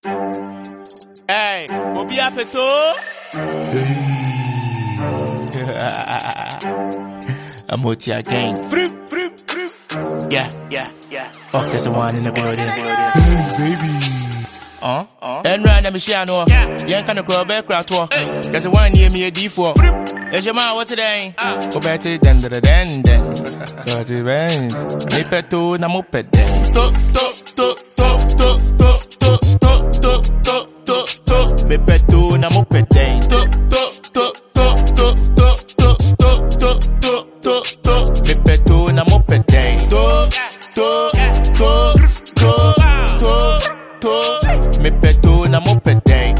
Hey, Obi Apeto. I'm out here again. Yeah. Oh, there's one in the building. Hey, baby. And random share no. Young kind of crowd back crowd tour. There's one near me a D4. Is your man what today? Go better than the den. Got it bands. Me peto na mo pet den. Me peto na mo pet den. Me peto na mo pet den. Me peto na mo pet den.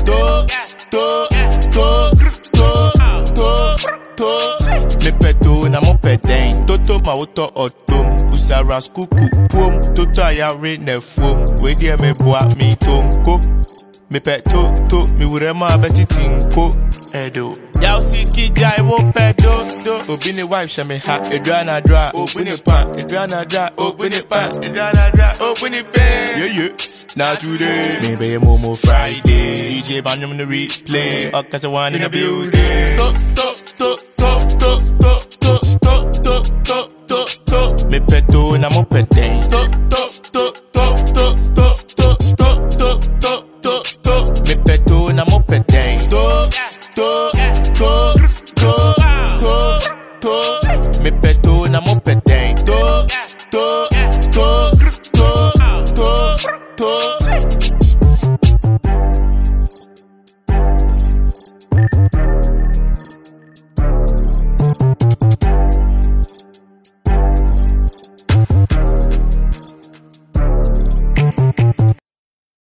Me peto na mo pet den. Toto ma woto otom. Usara skuku pum. Toto ayare ne fum. We die me boa mi tonko. Me peto mi urema beti tinko. Edo Yao siki jai wo pedo do. Obi ne wife she me ha. Edwana dra. Obi ne pan. Edwana dra. Obi ne pan. Edwana dra. Obi ne pen. Yeah. Now today, maybe a Momo Friday. DJ Bandom in the replay. Cause I want in the building. Me peto na mo peten.